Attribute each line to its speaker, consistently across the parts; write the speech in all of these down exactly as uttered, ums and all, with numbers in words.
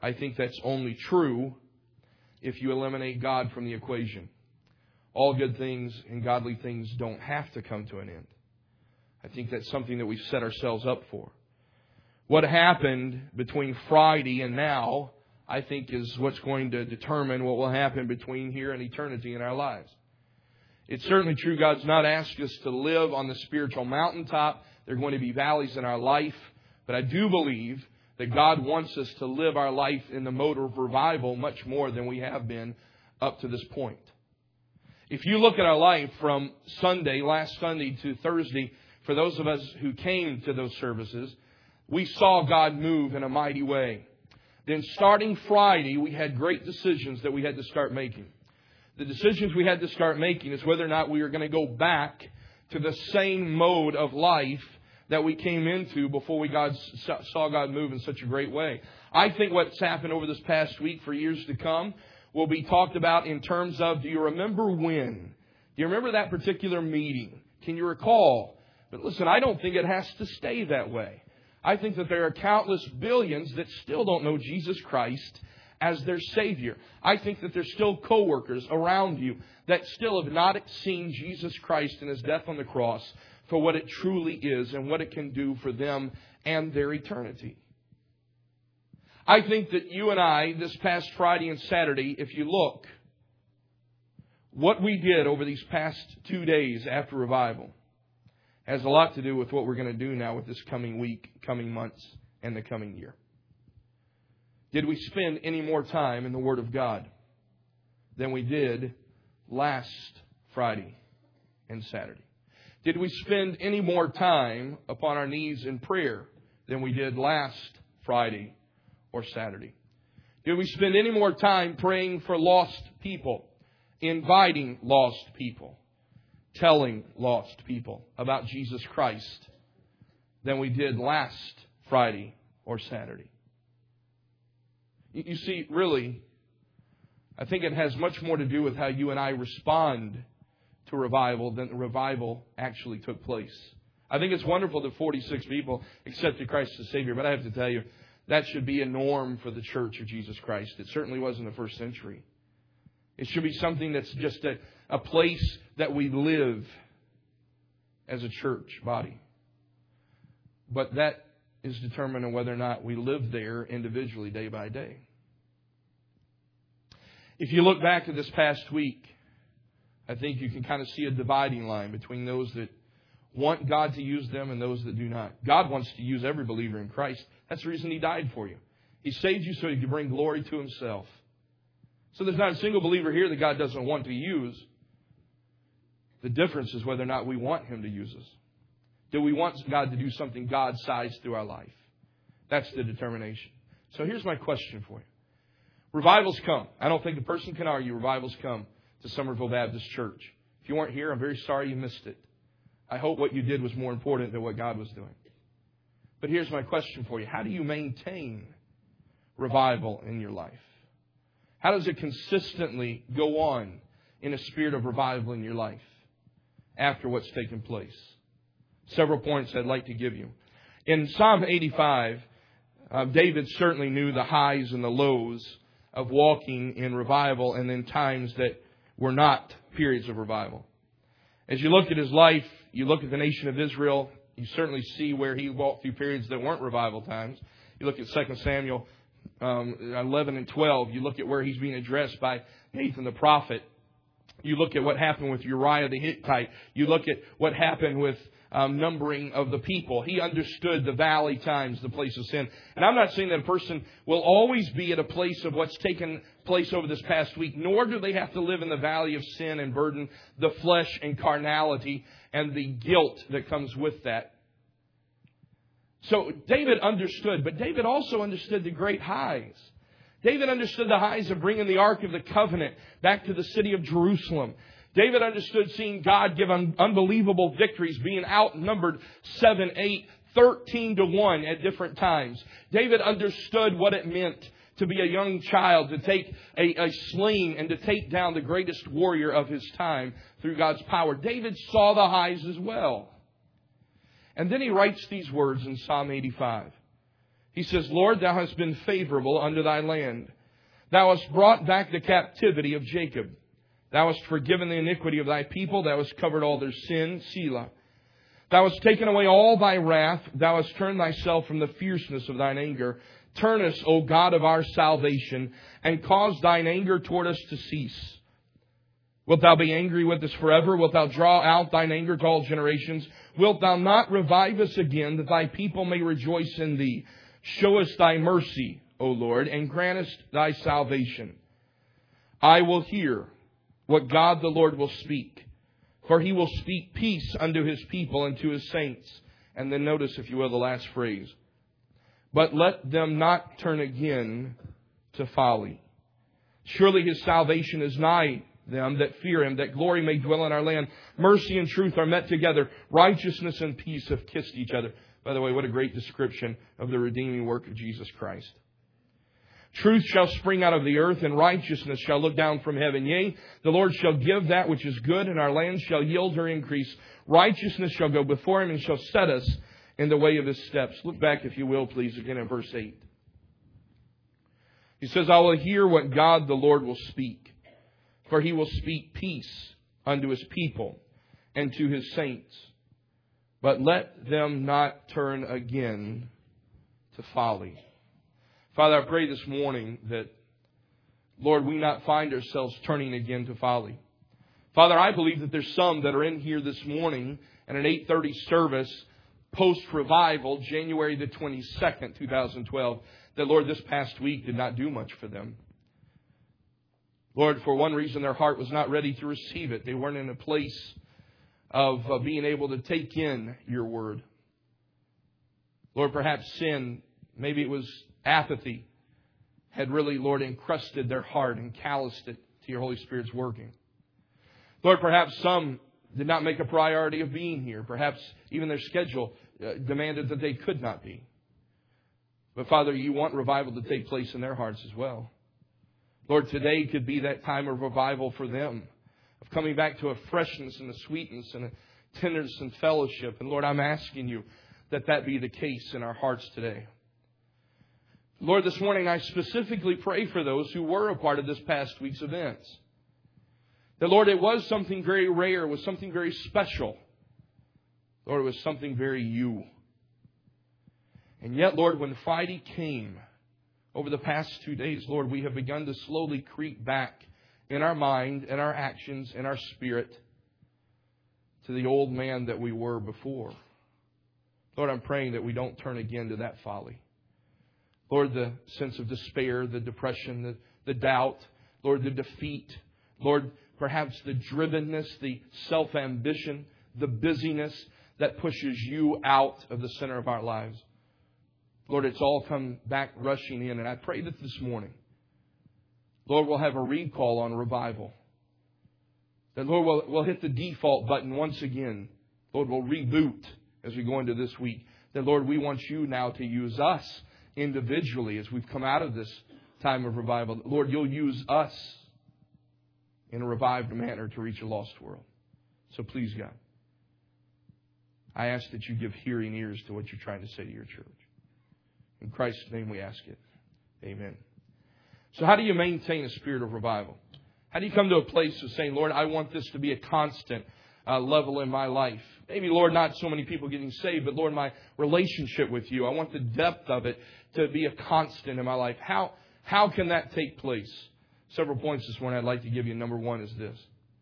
Speaker 1: I think that's only true if you eliminate God from the equation. All good things and godly things don't have to come to an end. I think that's something that we've set ourselves up for. What happened between Friday and now, I think, is what's going to determine what will happen between here and eternity in our lives. It's certainly true God's not asked us to live on the spiritual mountaintop. There are going to be valleys in our life. But I do believe that God wants us to live our life in the mode of revival much more than we have been up to this point. If you look at our life from Sunday, last Sunday to Thursday, for those of us who came to those services, we saw God move in a mighty way. Then starting Friday, we had great decisions that we had to start making. The decisions we had to start making is whether or not we were going to go back to the same mode of life that we came into before we God, saw God move in such a great way. I think what's happened over this past week for years to come will be talked about in terms of, do you remember when? Do you remember that particular meeting? Can you recall? But listen, I don't think it has to stay that way. I think that there are countless billions that still don't know Jesus Christ as their Savior. I think that there's still coworkers around you that still have not seen Jesus Christ and His death on the cross for what it truly is and what it can do for them and their eternity. I think that you and I, this past Friday and Saturday, if you look, what we did over these past two days after revival has a lot to do with what we're going to do now with this coming week, coming months, and the coming year. Did we spend any more time in the Word of God than we did last Friday and Saturday? Did we spend any more time upon our knees in prayer than we did last Friday or Saturday? Did we spend any more time praying for lost people, inviting lost people, telling lost people about Jesus Christ than we did last Friday or Saturday? You see, really, I think it has much more to do with how you and I respond to revival than the revival actually took place. I think it's wonderful that forty-six people accepted Christ as Savior, but I have to tell you, that should be a norm for the Church of Jesus Christ. It certainly was in the first century. It should be something that's just a, a place that we live as a church body. But that is determined on whether or not we live there individually day by day. If you look back at this past week, I think you can kind of see a dividing line between those that want God to use them and those that do not. God wants to use every believer in Christ. That's the reason He died for you. He saved you so He could bring glory to Himself. So there's not a single believer here that God doesn't want to use. The difference is whether or not we want Him to use us. Do we want God to do something God-sized through our life? That's the determination. So here's my question for you. Revivals come. I don't think a person can argue revivals come to Somerville Baptist Church. If you weren't here, I'm very sorry you missed it. I hope what you did was more important than what God was doing. But here's my question for you. How do you maintain revival in your life? How does it consistently go on in a spirit of revival in your life after what's taken place? Several points I'd like to give you. In Psalm eighty-five, uh, David certainly knew the highs and the lows of walking in revival and then times that were not periods of revival. As you look at his life, you look at the nation of Israel, you certainly see where he walked through periods that weren't revival times. You look at Second Samuel um, eleven and twelve. You look at where he's being addressed by Nathan the prophet. You look at what happened with Uriah the Hittite. You look at what happened with um, numbering of the people. He understood the valley times, the place of sin. And I'm not saying that a person will always be at a place of what's taken place over this past week, nor do they have to live in the valley of sin and burden, the flesh and carnality and the guilt that comes with that. So David understood, but David also understood the great highs. David understood the highs of bringing the Ark of the Covenant back to the city of Jerusalem. David understood seeing God give un- unbelievable victories, being outnumbered seven, eight, thirteen to one at different times. David understood what it meant to be a young child, to take a, a sling and to take down the greatest warrior of his time through God's power. David saw the highs as well. And then he writes these words in Psalm eighty-five. He says, Lord, Thou hast been favorable unto Thy land. Thou hast brought back the captivity of Jacob. Thou hast forgiven the iniquity of Thy people. Thou hast covered all their sin. Selah. Thou hast taken away all Thy wrath. Thou hast turned Thyself from the fierceness of Thine anger. Turn us, O God of our salvation, and cause Thine anger toward us to cease. Wilt Thou be angry with us forever? Wilt Thou draw out Thine anger to all generations? Wilt Thou not revive us again, that Thy people may rejoice in Thee? Show us Thy mercy, O Lord, and grant us Thy salvation. I will hear what God the Lord will speak, for He will speak peace unto His people and to His saints. And then notice, if you will, the last phrase. But let them not turn again to folly. Surely His salvation is nigh them that fear Him, that glory may dwell in our land. Mercy and truth are met together. Righteousness and peace have kissed each other. By the way, what a great description of the redeeming work of Jesus Christ. Truth shall spring out of the earth, and righteousness shall look down from heaven. Yea, the Lord shall give that which is good, and our land shall yield her increase. Righteousness shall go before Him, and shall set us in the way of His steps. Look back, if you will, please, again at verse eight. He says, I will hear what God the Lord will speak, for He will speak peace unto His people and to His saints. But let them not turn again to folly. Father, I pray this morning that, Lord, we not find ourselves turning again to folly. Father, I believe that there's some that are in here this morning at an eight thirty service, post-revival, January the twenty-second, twenty twelve, that, Lord, this past week did not do much for them. Lord, for one reason, their heart was not ready to receive it. They weren't in a place of uh, being able to take in your word. Lord, perhaps sin, maybe it was apathy, had really, Lord, encrusted their heart and calloused it to your Holy Spirit's working. Lord, perhaps some did not make a priority of being here. Perhaps even their schedule uh, demanded that they could not be. But Father, you want revival to take place in their hearts as well. Lord, today could be that time of revival for them, of coming back to a freshness and a sweetness and a tenderness and fellowship. And Lord, I'm asking you that that be the case in our hearts today. Lord, this morning I specifically pray for those who were a part of this past week's events. That, Lord, it was something very rare, it was something very special. Lord, it was something very you. And yet, Lord, when Friday came, over the past two days, Lord, we have begun to slowly creep back in our mind, in our actions, in our spirit, to the old man that we were before. Lord, I'm praying that we don't turn again to that folly. Lord, the sense of despair, the depression, the, the doubt, Lord, the defeat, Lord, perhaps the drivenness, the self-ambition, the busyness that pushes you out of the center of our lives. Lord, it's all come back rushing in. And I pray that this morning, Lord, we'll have a recall on revival. That, Lord, we'll, we'll hit the default button once again. Lord, we'll reboot as we go into this week. That, Lord, we want you now to use us individually as we've come out of this time of revival. Lord, you'll use us in a revived manner to reach a lost world. So please, God, I ask that you give hearing ears to what you're trying to say to your church. In Christ's name we ask it. Amen. So how do you maintain a spirit of revival? How do you come to a place of saying, Lord, I want this to be a constant uh, level in my life? Maybe, Lord, not so many people getting saved, but Lord, my relationship with you, I want the depth of it to be a constant in my life. How, how can that take place? Several points this morning I'd like to give you. Number one is this.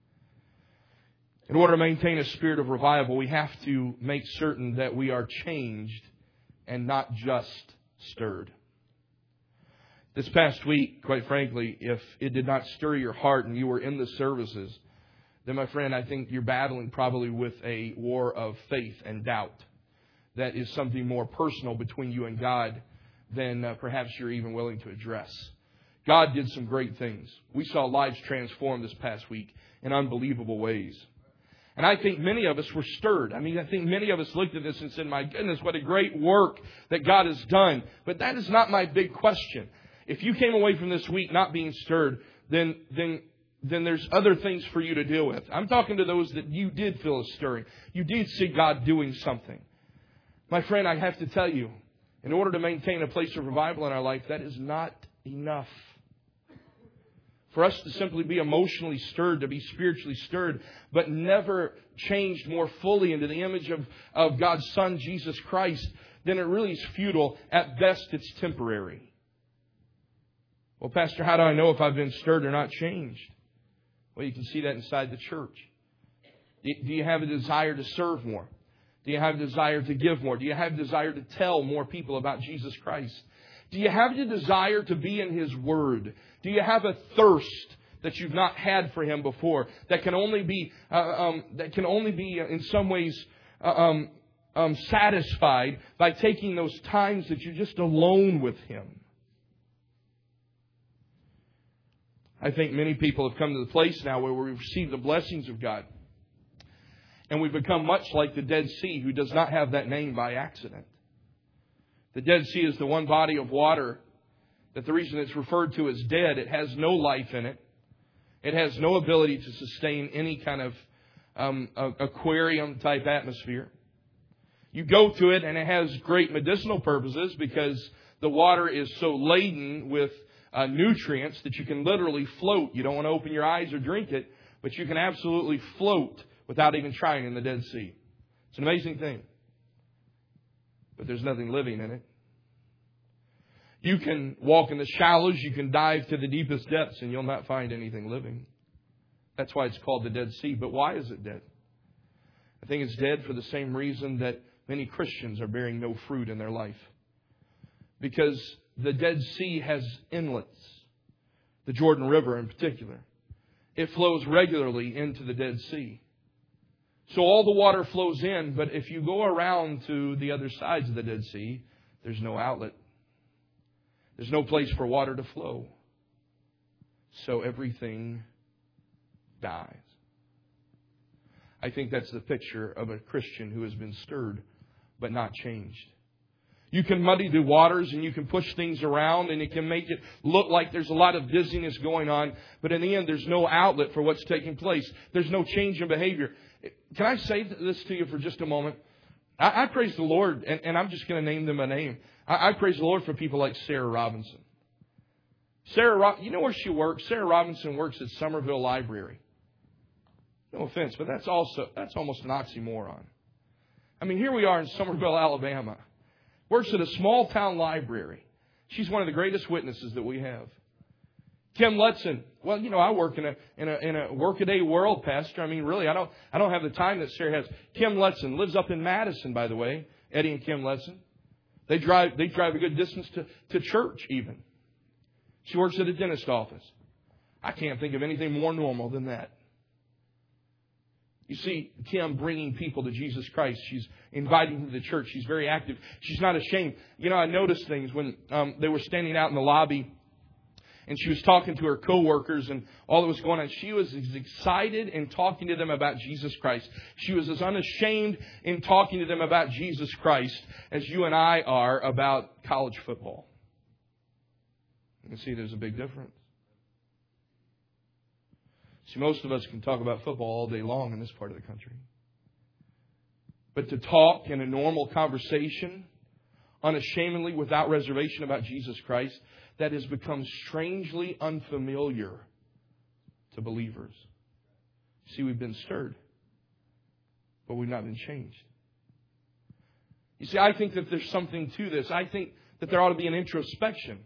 Speaker 1: In order to maintain a spirit of revival, we have to make certain that we are changed and not just stirred. This past week, quite frankly, if it did not stir your heart and you were in the services, then, my friend, I think you're battling probably with a war of faith and doubt. That is something more personal between you and God than uh, perhaps you're even willing to address. God did some great things. We saw lives transformed this past week in unbelievable ways. And I think many of us were stirred. I mean, I think many of us looked at this and said, my goodness, what a great work that God has done. But that is not my big question. If you came away from this week not being stirred, then, then, then there's other things for you to deal with. I'm talking to those that you did feel a stirring. You did see God doing something. My friend, I have to tell you, In order to maintain a place of revival in our life, that is not enough. For us to simply be emotionally stirred, to be spiritually stirred, but never changed more fully into the image of, of God's Son, Jesus Christ, then it really is futile. At best, it's temporary. Well, Pastor, how do I know if I've been stirred or not changed? Well, you can see that inside the church. Do you have a desire to serve more? Do you have a desire to give more? Do you have a desire to tell more people about Jesus Christ? Do you have the desire to be in His Word? Do you have a thirst that you've not had for Him before, that can only be uh, um, that can only be uh, in some ways uh, um, um, satisfied by taking those times that you're just alone with Him? I think many people have come to the place now where we receive the blessings of God, and we've become much like the Dead Sea, who does not have that name by accident. The Dead Sea is the one body of water that the reason it's referred to as dead, it has no life in it. It has no ability to sustain any kind of um, aquarium-type atmosphere. You go to it and it has great medicinal purposes because the water is so laden with uh, nutrients that you can literally float. You don't want to open your eyes or drink it, but you can absolutely float without even trying in the Dead Sea. It's an amazing thing. But there's nothing living in it. You can walk in the shallows, you can dive to the deepest depths, and you'll not find anything living. That's why it's called the Dead Sea. But why is it dead? I think it's dead for the same reason that many Christians are bearing no fruit in their life. Because the Dead Sea has inlets. The Jordan River in particular. It flows regularly into the Dead Sea. So all the water flows in, but if you go around to the other sides of the Dead Sea, there's no outlet. There's no place for water to flow. So everything dies. I think that's the picture of a Christian who has been stirred but not changed. You can muddy the waters and you can push things around and it can make it look like there's a lot of dizziness going on, but in the end there's no outlet for what's taking place. There's no change in behavior. Can I say this to you for just a moment? I, I praise the Lord, and, and I'm just going to name them a name. I, I praise the Lord for people like Sarah Robinson. Sarah, you know where she works? Sarah Robinson works at Somerville Library. No offense, but that's also that's almost an oxymoron. I mean, here we are in Somerville, Alabama. Works at a small town library. She's one of the greatest witnesses that we have. Kim Lutzen. Well, you know, I work in a in a in a workaday world, Pastor. I mean, really, I don't I don't have the time that Sarah has. Kim Lutzen lives up in Madison, by the way. Eddie and Kim Lutzen. They drive they drive a good distance to, to church even. She works at a dentist office. I can't think of anything more normal than that. You see Kim bringing people to Jesus Christ. She's inviting them to the church. She's very active. She's not ashamed. You know, I noticed things when um, they were standing out in the lobby and she was talking to her coworkers and all that was going on. She was as excited in talking to them about Jesus Christ. She was as unashamed in talking to them about Jesus Christ as you and I are about college football. You can see there's a big difference. See, most of us can talk about football all day long in this part of the country. But to talk in a normal conversation, unashamedly, without reservation about Jesus Christ, that has become strangely unfamiliar to believers. See, we've been stirred, but we've not been changed. You see, I think that there's something to this. I think that there ought to be an introspection.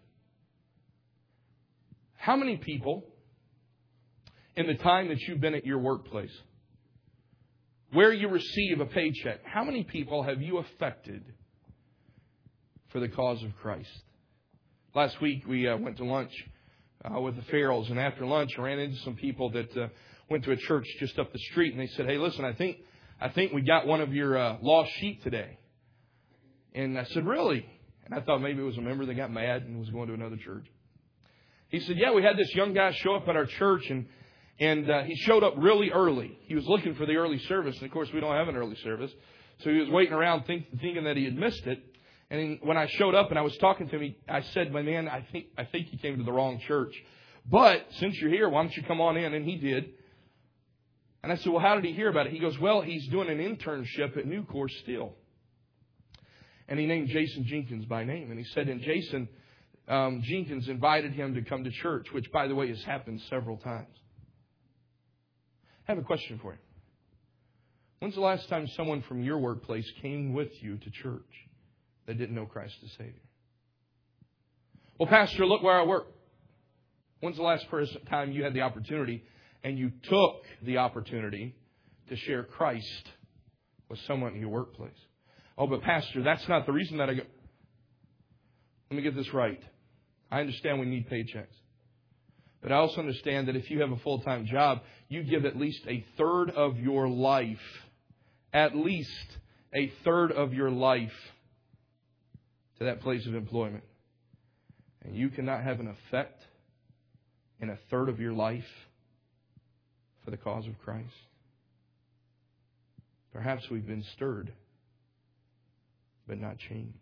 Speaker 1: How many people, in the time that you've been at your workplace, where you receive a paycheck, how many people have you affected for the cause of Christ? Last week we uh, went to lunch uh, with the Farrells, and after lunch I ran into some people that uh, went to a church just up the street, and they said, "Hey, listen, I think I think we got one of your uh, lost sheep today." And I said, "Really?" And I thought maybe it was a member that got mad and was going to another church. He said, "Yeah, we had this young guy show up at our church, and and uh, he showed up really early. He was looking for the early service, and of course we don't have an early service, so he was waiting around think, thinking that he had missed it." And when I showed up and I was talking to him, I said, "My man, I think I think you came to the wrong church. But since you're here, why don't you come on in?" And he did. And I said, "Well, how did he hear about it?" He goes, "Well, he's doing an internship at Nucor Steel." And he named Jason Jenkins by name. And he said, and Jason um, Jenkins invited him to come to church, which, by the way, has happened several times. I have a question for you. When's the last time someone from your workplace came with you to church that didn't know Christ as Savior? Well, Pastor, look where I work. When's the last time you had the opportunity and you took the opportunity to share Christ with someone in your workplace? Oh, but Pastor, that's not the reason that I go. Let me get this right. I understand we need paychecks. But I also understand that if you have a full-time job, you give at least a third of your life, at least a third of your life to that place of employment. And you cannot have an effect in a third of your life for the cause of Christ. Perhaps we've been stirred, but not changed.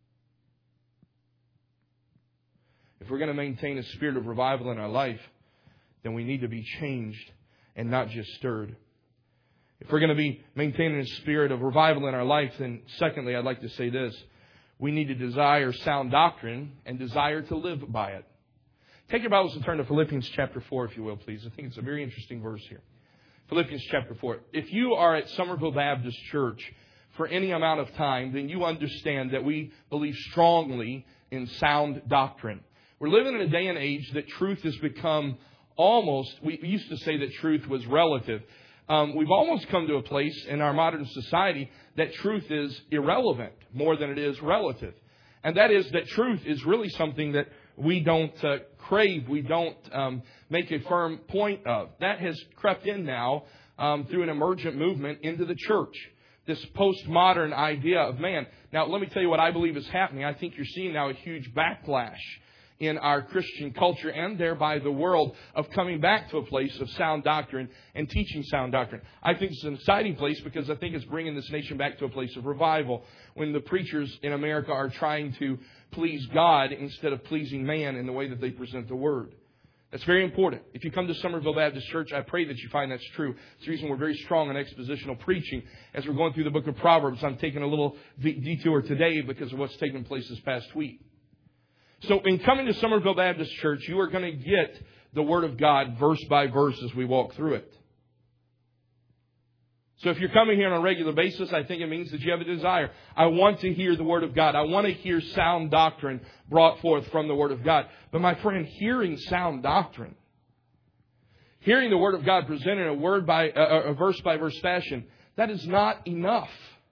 Speaker 1: If we're going to maintain a spirit of revival in our life, then we need to be changed and not just stirred. If we're going to be maintaining a spirit of revival in our life, then secondly, I'd like to say this. We need to desire sound doctrine and desire to live by it. Take your Bibles and turn to Philippians chapter four, if you will, please. I think it's a very interesting verse here. Philippians chapter four. If you are at Somerville Baptist Church for any amount of time, then you understand that we believe strongly in sound doctrine. We're living in a day and age that truth has become almost, we used to say that truth was relative. Um, we've almost come to a place in our modern society that truth is irrelevant more than it is relative. And that is that truth is really something that we don't uh, crave, we don't um, make a firm point of. That has crept in now um, through an emergent movement into the church. This postmodern idea of man. Now, let me tell you what I believe is happening. I think you're seeing now a huge backlash in our Christian culture and thereby the world of coming back to a place of sound doctrine and teaching sound doctrine. I think it's an exciting place because I think it's bringing this nation back to a place of revival when the preachers in America are trying to please God instead of pleasing man in the way that they present the Word. That's very important. If you come to Somerville Baptist Church, I pray that you find that's true. It's the reason we're very strong in expositional preaching. As we're going through the book of Proverbs, I'm taking a little detour today because of what's taken place this past week. So in coming to Somerville Baptist Church, you are going to get the Word of God verse by verse as we walk through it. So if you're coming here on a regular basis, I think it means that you have a desire. I want to hear the Word of God. I want to hear sound doctrine brought forth from the Word of God. But my friend, hearing sound doctrine, hearing the Word of God presented in a word by a, a verse by verse fashion, that is not enough.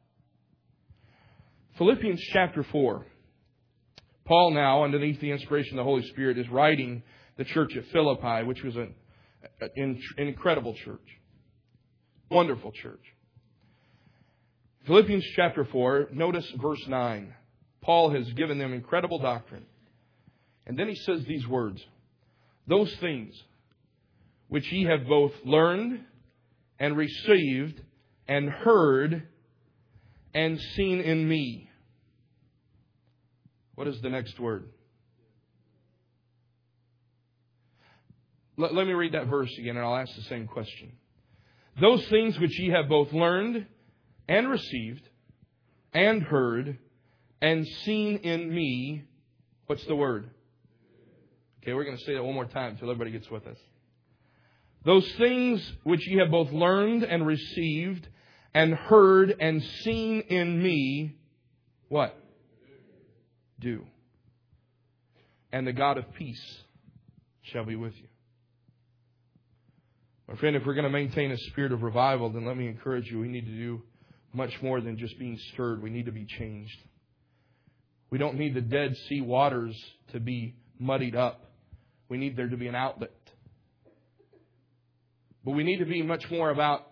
Speaker 1: Philippians chapter four. Paul now, underneath the inspiration of the Holy Spirit, is writing the church at Philippi, which was an, an incredible church. Wonderful church. Philippians chapter four, notice verse nine. Paul has given them incredible doctrine. And then he says these words. Those things which ye have both learned and received and heard and seen in me. What is the next word? Let, let me read that verse again and I'll ask the same question. Those things which ye have both learned and received and heard and seen in me. What's the word? Okay, we're going to say that one more time until everybody gets with us. Those things which ye have both learned and received and heard and seen in me. What? Do. And the God of peace shall be with you. My friend, if we're going to maintain a spirit of revival, then let me encourage you, we need to do much more than just being stirred. We need to be changed. We don't need the Dead Sea waters to be muddied up. We need there to be an outlet. But we need to be much more about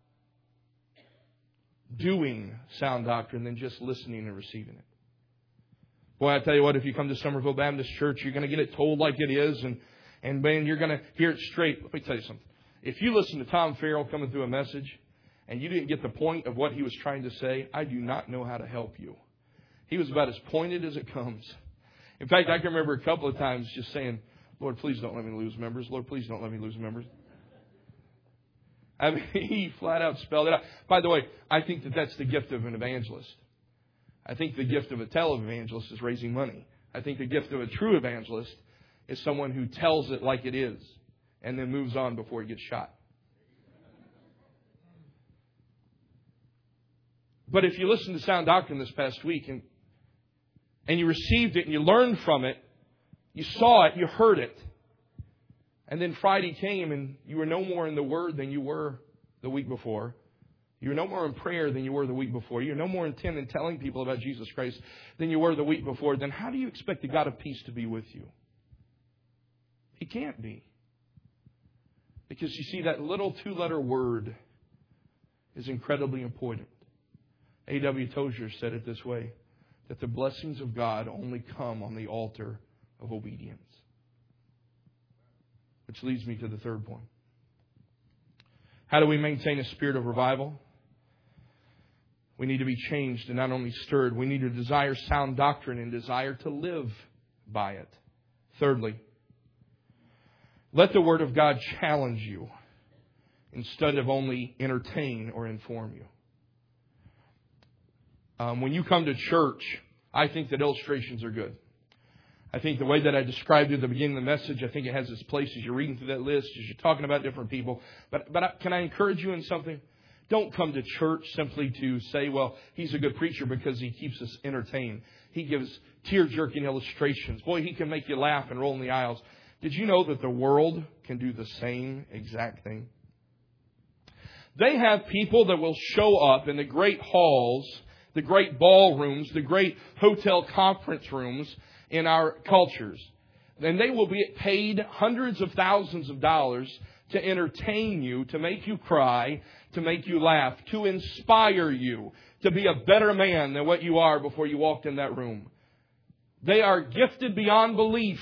Speaker 1: doing sound doctrine than just listening and receiving it. Boy, I tell you what, if you come to Somerville Baptist Church, you're going to get it told like it is, and, and man, you're going to hear it straight. Let me tell you something. If you listen to Tom Farrell coming through a message, and you didn't get the point of what he was trying to say, I do not know how to help you. He was about as pointed as it comes. In fact, I can remember a couple of times just saying, Lord, please don't let me lose members. Lord, please don't let me lose members. I mean, he flat out spelled it out. By the way, I think that that's the gift of an evangelist. I think the gift of a televangelist is raising money. I think the gift of a true evangelist is someone who tells it like it is and then moves on before he gets shot. But if you listened to sound doctrine this past week and and you received it and you learned from it, you saw it, you heard it, and then Friday came and you were no more in the Word than you were the week before. You were no more in prayer than you were the week before. You're no more intent in telling people about Jesus Christ than you were the week before. Then how do you expect the God of peace to be with you? He can't be. Because you see, that little two-letter word is incredibly important. A W Tozer said it this way, that the blessings of God only come on the altar of obedience. Which leads me to the third point. How do we maintain a spirit of revival? We need to be changed and not only stirred. We need to desire sound doctrine and desire to live by it. Thirdly, let the Word of God challenge you instead of only entertain or inform you. Um, when you come to church, I think that illustrations are good. I think the way that I described it at the beginning of the message, I think it has its place as you're reading through that list, as you're talking about different people. But but I, can I encourage you in something? Don't come to church simply to say, well, he's a good preacher because he keeps us entertained. He gives tear-jerking illustrations. Boy, he can make you laugh and roll in the aisles. Did you know that the world can do the same exact thing? They have people that will show up in the great halls, the great ballrooms, the great hotel conference rooms in our cultures. And they will be paid hundreds of thousands of dollars to entertain you, to make you cry, to make you laugh, to inspire you to be a better man than what you are before you walked in that room. They are gifted beyond belief.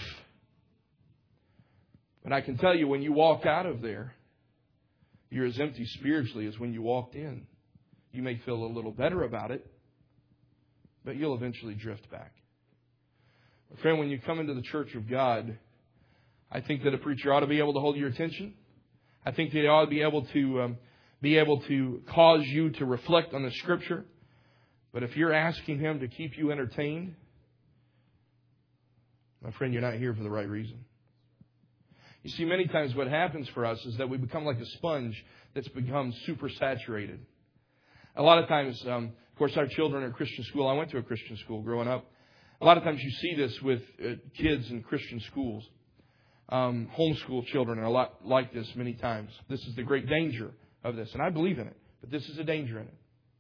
Speaker 1: But I can tell you, when you walk out of there, you're as empty spiritually as when you walked in. You may feel a little better about it, but you'll eventually drift back. Friend, when you come into the church of God, I think that a preacher ought to be able to hold your attention. I think they ought to be able to um, be able to cause you to reflect on the Scripture. But if you're asking Him to keep you entertained, my friend, you're not here for the right reason. You see, many times what happens for us is that we become like a sponge that's become super saturated. A lot of times, um, of course, our children are Christian school. I went to a Christian school growing up. A lot of times you see this with uh, kids in Christian schools. Um, homeschool children are a lot like this many times. This is the great danger of this, and I believe in it, but this is a danger in it.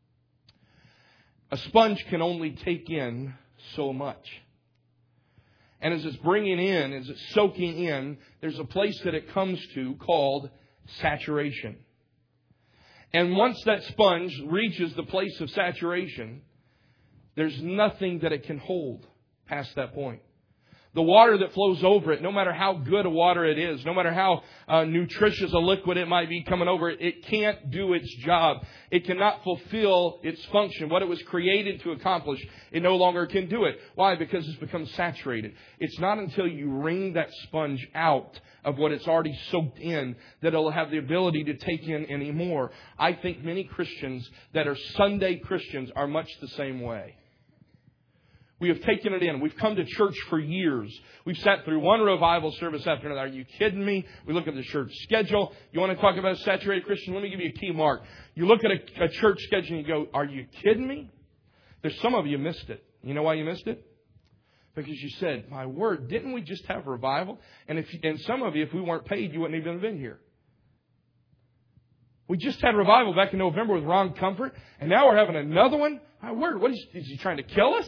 Speaker 1: A sponge can only take in so much. And as it's bringing in, as it's soaking in, there's a place that it comes to called saturation. And once that sponge reaches the place of saturation, there's nothing that it can hold past that point. The water that flows over it, no matter how good a water it is, no matter how uh, nutritious a liquid it might be coming over it, it can't do its job. It cannot fulfill its function. What it was created to accomplish, it no longer can do it. Why? Because it's become saturated. It's not until you wring that sponge out of what it's already soaked in that it'll have the ability to take in any more. I think many Christians that are Sunday Christians are much the same way. We have taken it in. We've come to church for years. We've sat through one revival service after another. Are you kidding me? We look at the church schedule. You want to talk about a saturated Christian? Let me give you a key mark. You look at a, a church schedule and you go, are you kidding me? There's some of you missed it. You know why you missed it? Because you said, my word, didn't we just have revival? And if and some of you, if we weren't paid, you wouldn't even have been here. We just had revival back in November with Ron Comfort, and now we're having another one? My word, what is, is he trying to kill us?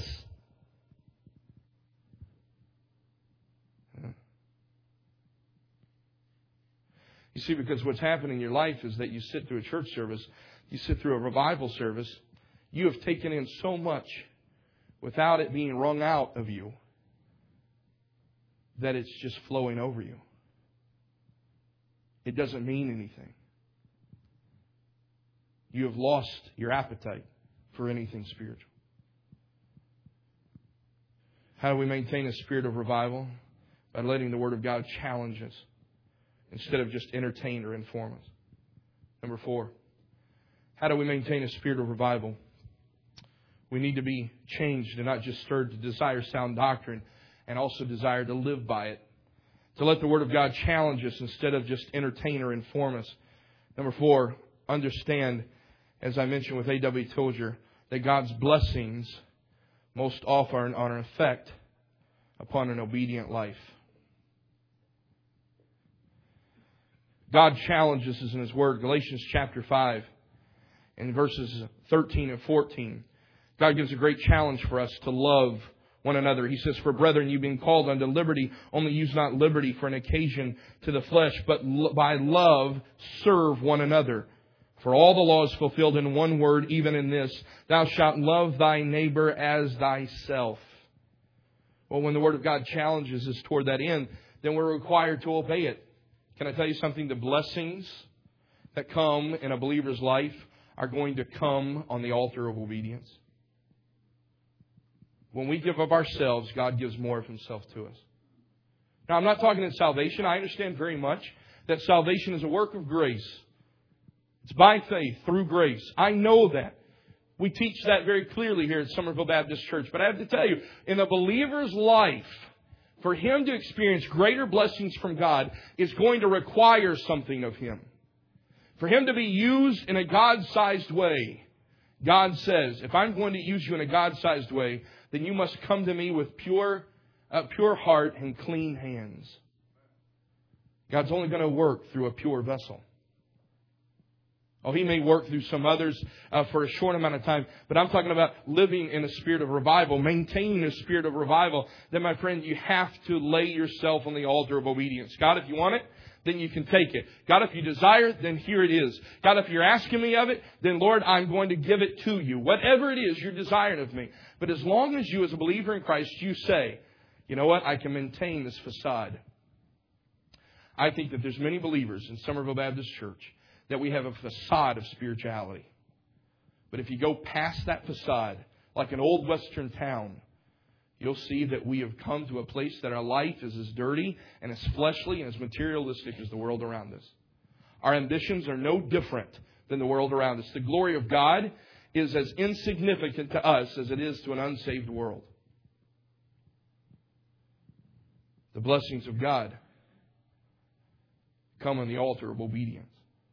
Speaker 1: You see, because what's happening in your life is that you sit through a church service, you sit through a revival service, you have taken in so much without it being wrung out of you that it's just flowing over you. It doesn't mean anything. You have lost your appetite for anything spiritual. How do we maintain a spirit of revival? By letting the Word of God challenge us instead of just entertain or inform us. Number four, how do we maintain a spirit of revival? We need to be changed and not just stirred to desire sound doctrine, and also desire to live by it. To let the Word of God challenge us instead of just entertain or inform us. Number four, understand, as I mentioned with A W Tozier, that God's blessings most often are an effect upon an obedient life. God challenges us in His Word. Galatians chapter five and verses thirteen and fourteen. God gives a great challenge for us to love one another. He says, "For brethren, you've been called unto liberty. Only use not liberty for an occasion to the flesh, but by love serve one another. For all the law is fulfilled in one word, even in this, thou shalt love thy neighbor as thyself." Well, when the Word of God challenges us toward that end, then we're required to obey it. Can I tell you something? The blessings that come in a believer's life are going to come on the altar of obedience. When we give of ourselves, God gives more of Himself to us. Now, I'm not talking in salvation. I understand very much that salvation is a work of grace. It's by faith, through grace. I know that. We teach that very clearly here at Somerville Baptist Church. But I have to tell you, in a believer's life, for him to experience greater blessings from God is going to require something of him. For him to be used in a God-sized way, God says, if I'm going to use you in a God-sized way, then you must come to me with pure, uh, pure heart and clean hands. God's only going to work through a pure vessel. Oh, He may work through some others uh, for a short amount of time. But I'm talking about living in a spirit of revival, maintaining a spirit of revival. Then, my friend, you have to lay yourself on the altar of obedience. God, if you want it, then you can take it. God, if you desire it, then here it is. God, if you're asking me of it, then, Lord, I'm going to give it to you. Whatever it is you're desiring of me. But as long as you, as a believer in Christ, you say, you know what, I can maintain this facade. I think that there's many believers in Somerville Baptist Church that we have a facade of spirituality. But if you go past that facade, like an old western town, you'll see that we have come to a place that our life is as dirty and as fleshly and as materialistic as the world around us. Our ambitions are no different than the world around us. The glory of God is as insignificant to us as it is to an unsaved world. The blessings of God come on the altar of obedience.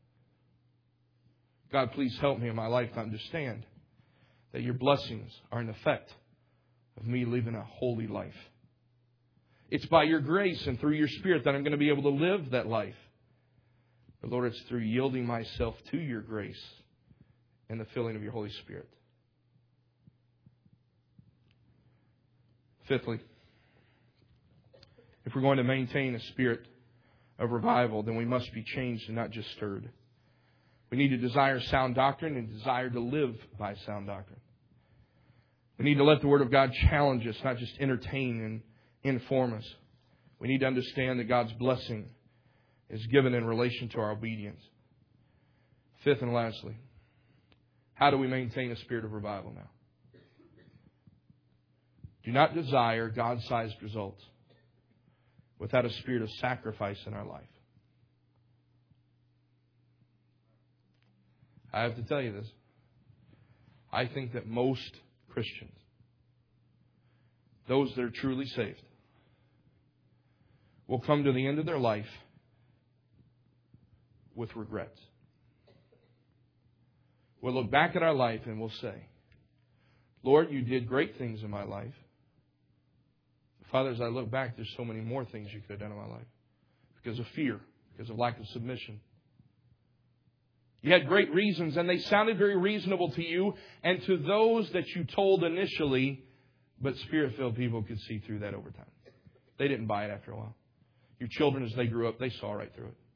Speaker 1: God, please help me in my life to understand that your blessings are an effect of me living a holy life. It's by your grace and through your Spirit that I'm going to be able to live that life. But Lord, it's through yielding myself to your grace and the filling of your Holy Spirit. Fifthly, if we're going to maintain a spirit of revival, then we must be changed and not just stirred. We need to desire sound doctrine and desire to live by sound doctrine. We need to let the Word of God challenge us, not just entertain and inform us. We need to understand that God's blessing is given in relation to our obedience. Fifth and lastly, how do we maintain a spirit of revival now? Do not desire God-sized results without a spirit of sacrifice in our life. I have to tell you this. I think that most Christians, those that are truly saved, will come to the end of their life with regrets. We'll look back at our life and we'll say, Lord, you did great things in my life. Father, as I look back, there's so many more things you could have done in my life. Because of fear, because of lack of submission. You had great reasons, and they sounded very reasonable to you and to those that you told initially, but Spirit-filled people could see through that over time. They didn't buy it after a while. Your children, as they grew up, they saw right through it.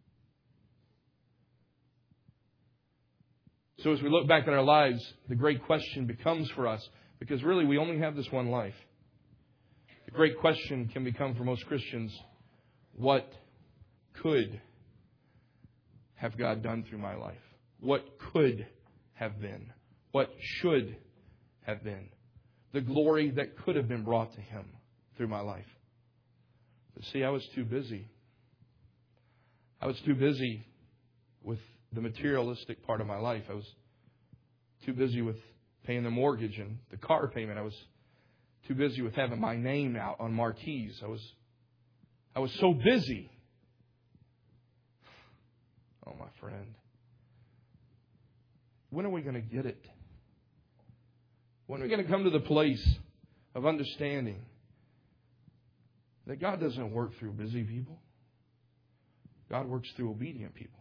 Speaker 1: So as we look back at our lives, the great question becomes for us, because really we only have this one life. The great question can become for most Christians, what could have God done through my life? What could have been? What should have been? The glory that could have been brought to Him through my life. But see, I was too busy. I was too busy with the materialistic part of my life. I was too busy with paying the mortgage and the car payment. I was too busy with having my name out on marquees. I was, I was so busy. Oh, my friend. When are we going to get it? When are we going to come to the place of understanding that God doesn't work through busy people? God works through obedient people.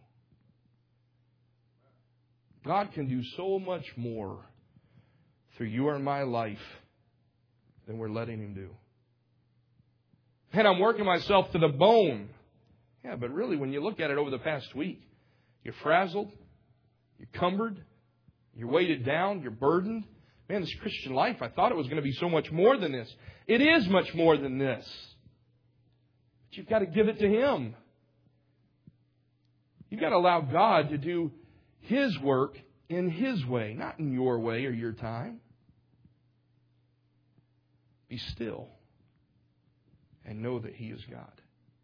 Speaker 1: God can do so much more through your and my life than we're letting Him do. And I'm working myself to the bone. Yeah, but really, when you look at it over the past week, you're frazzled, you're cumbered, you're weighted down, you're burdened. Man, this Christian life, I thought it was going to be so much more than this. It is much more than this. But you've got to give it to Him. You've got to allow God to do His work in His way, not in your way or your time. Be still and know that He is God.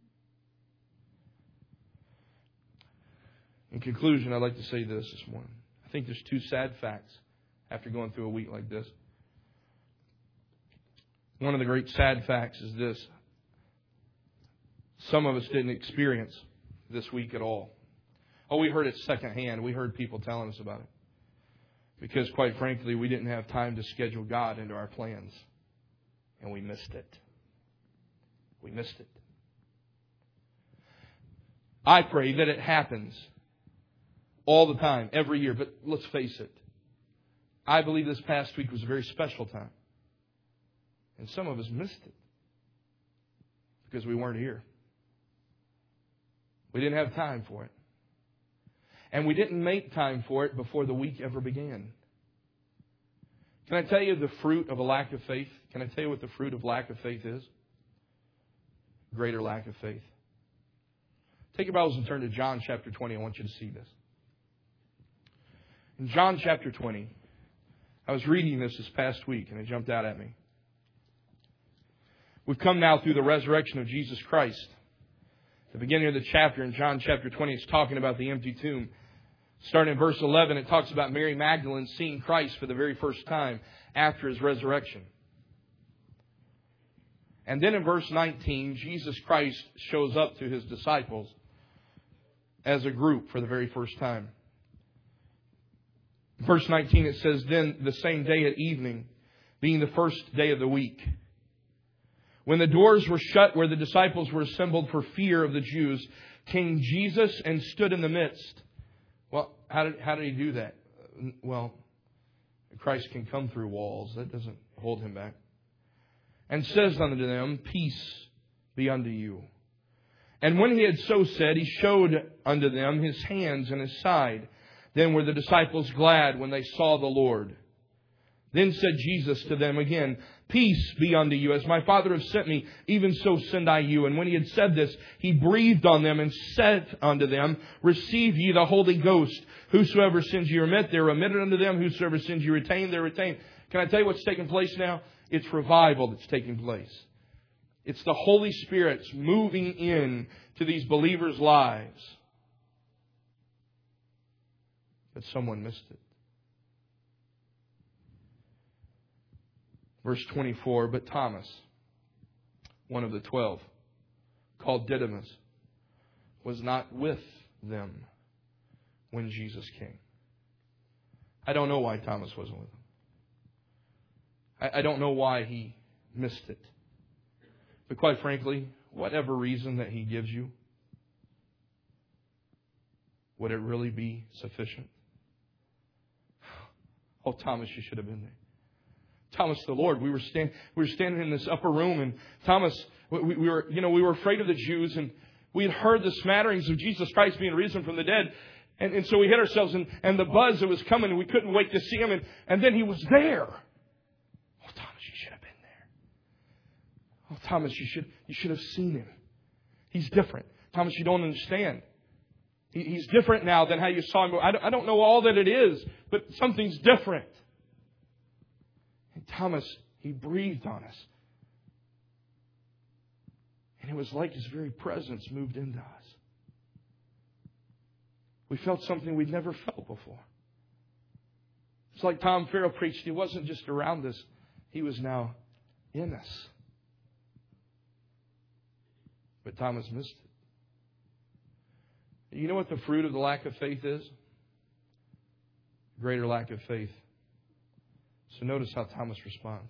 Speaker 1: In conclusion, I'd like to say this this morning. I think there's two sad facts after going through a week like this. One of the great sad facts is this. Some of us didn't experience this week at all. Oh, we heard it secondhand. We heard people telling us about it. Because, quite frankly, we didn't have time to schedule God into our plans. And we missed it. We missed it. I pray that it happens all the time, every year. But let's face it. I believe this past week was a very special time. And some of us missed it. Because we weren't here. We didn't have time for it. And we didn't make time for it before the week ever began. Can I tell you the fruit of a lack of faith? Can I tell you what the fruit of lack of faith is? Greater lack of faith. Take your Bibles and turn to John chapter twenty. I want you to see this. In John chapter twenty, I was reading this this past week and it jumped out at me. We've come now through the resurrection of Jesus Christ. The beginning of the chapter in John chapter twenty is talking about the empty tomb. Starting in verse eleven, it talks about Mary Magdalene seeing Christ for the very first time after His resurrection. And then in verse nineteen, Jesus Christ shows up to His disciples as a group for the very first time. Verse nineteen, it says, "Then the same day at evening, being the first day of the week, when the doors were shut where the disciples were assembled for fear of the Jews, came Jesus and stood in the midst." Well, how did, how did He do that? Well, Christ can come through walls. That doesn't hold Him back. "And says unto them, Peace be unto you. And when He had so said, He showed unto them His hands and His side. Then were the disciples glad when they saw the Lord. Then said Jesus to them again, Peace be unto you. As my Father hath sent me, even so send I you. And when He had said this, He breathed on them and said unto them, Receive ye the Holy Ghost. Whosoever sins ye remit, they're remitted unto them. Whosoever sins ye retain, they're retained." Can I tell you what's taking place now? It's revival that's taking place. It's the Holy Spirit's moving in to these believers' lives. But someone missed it. Verse twenty-four, "But Thomas, one of the twelve, called Didymus, was not with them when Jesus came." I don't know why Thomas wasn't with them. I, I don't know why he missed it. But quite frankly, whatever reason that he gives you, would it really be sufficient? Oh, Thomas, you should have been there. Thomas, the Lord, we were stand, we were standing in this upper room, and Thomas, we, we were, you know, we were afraid of the Jews, and we had heard the smatterings of Jesus Christ being risen from the dead, and, and so we hit ourselves, and, and the buzz that was coming, and we couldn't wait to see Him, and, and then He was there. Oh, Thomas, you should have been there. Oh, Thomas, you should you should have seen Him. He's different. Thomas, you don't understand. He, he's different now than how you saw Him. I don't, I don't know all that it is, but something's different. And Thomas, He breathed on us. And it was like His very presence moved into us. We felt something we'd never felt before. It's like Tom Farrell preached. He wasn't just around us. He was now in us. But Thomas missed it. You know what the fruit of the lack of faith is? Greater lack of faith. So notice how Thomas responds.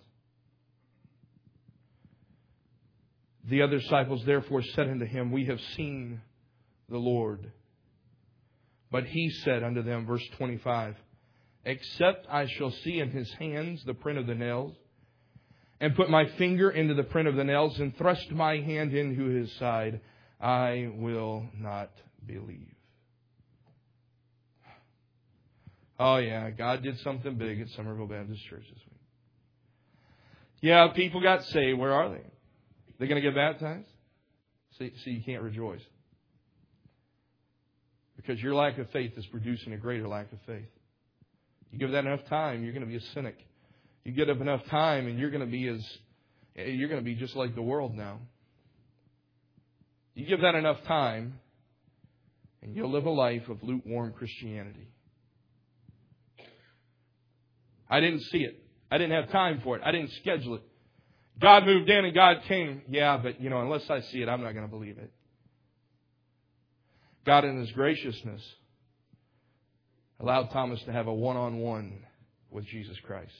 Speaker 1: The other disciples therefore said unto him, We have seen the Lord. But he said unto them, verse twenty-five, Except I shall see in his hands the print of the nails, and put my finger into the print of the nails, and thrust my hand into his side, I will not believe. Oh yeah, God did something big at Somerville Baptist Church this week. Yeah, people got saved. Where are they? They're going to get baptized? See, see, you can't rejoice. Because your lack of faith is producing a greater lack of faith. You give that enough time, you're going to be a cynic. You get up enough time, and you're going to be as you're going to be just like the world now. You give that enough time, and you'll live a life of lukewarm Christianity. I didn't see it. I didn't have time for it. I didn't schedule it. God moved in and God came. Yeah, but, you know, unless I see it, I'm not going to believe it. God in His graciousness allowed Thomas to have a one-on-one with Jesus Christ.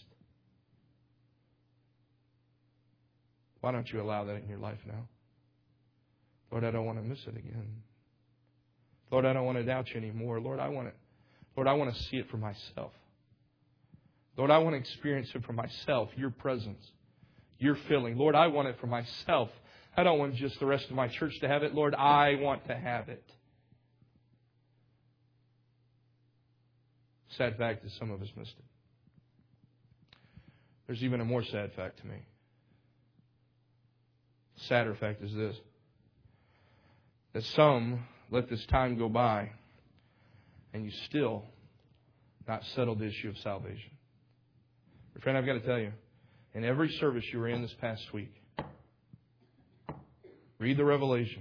Speaker 1: Why don't you allow that in your life now? Lord, I don't want to miss it again. Lord, I don't want to doubt you anymore. Lord, I want it. Lord, I want to see it for myself. Lord, I want to experience it for myself, your presence, your filling. Lord, I want it for myself. I don't want just the rest of my church to have it. Lord, I want to have it. Sad fact is some of us missed it. There's even a more sad fact to me. Sadder fact is this. That some let this time go by and you still not settled the issue of salvation. But friend, I've got to tell you, in every service you were in this past week, read the Revelation.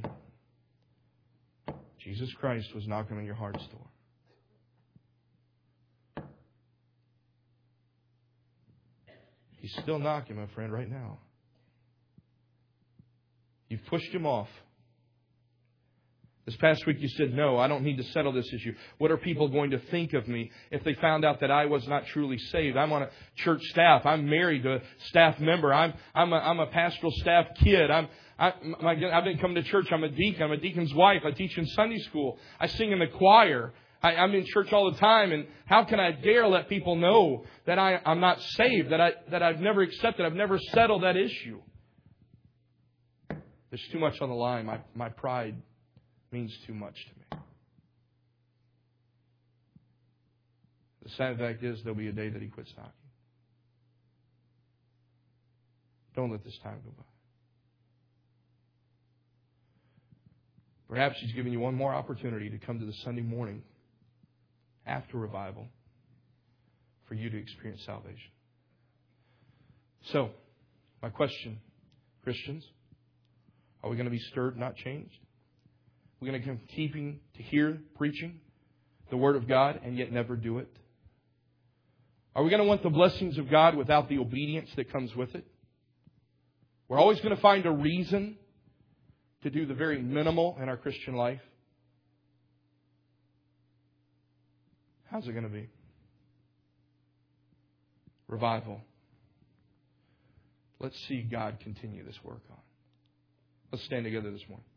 Speaker 1: Jesus Christ was knocking on your heart's door. He's still knocking, my friend, right now. You've pushed Him off. This past week you said, no, I don't need to settle this issue. What are people going to think of me if they found out that I was not truly saved? I'm on a church staff. I'm married to a staff member. I'm I'm a, I'm a pastoral staff kid. I'm I, my, I've been coming to church. I'm a deacon. I'm a deacon's wife. I teach in Sunday school. I sing in the choir. I, I'm in church all the time. And how can I dare let people know that I, I'm not saved, that I that I've never accepted, I've never settled that issue? There's too much on the line. My my pride means too much to me. The sad fact is there'll be a day that He quits knocking. Don't let this time go by. Perhaps He's giving you one more opportunity to come to the Sunday morning after revival for you to experience salvation. So, my question, Christians, are we going to be stirred, not changed? We're going to keep keeping to hear preaching the Word of God and yet never do it? Are we going to want the blessings of God without the obedience that comes with it? We're always going to find a reason to do the very minimal in our Christian life. How's it going to be? Revival. Let's see God continue this work on. Let's stand together this morning.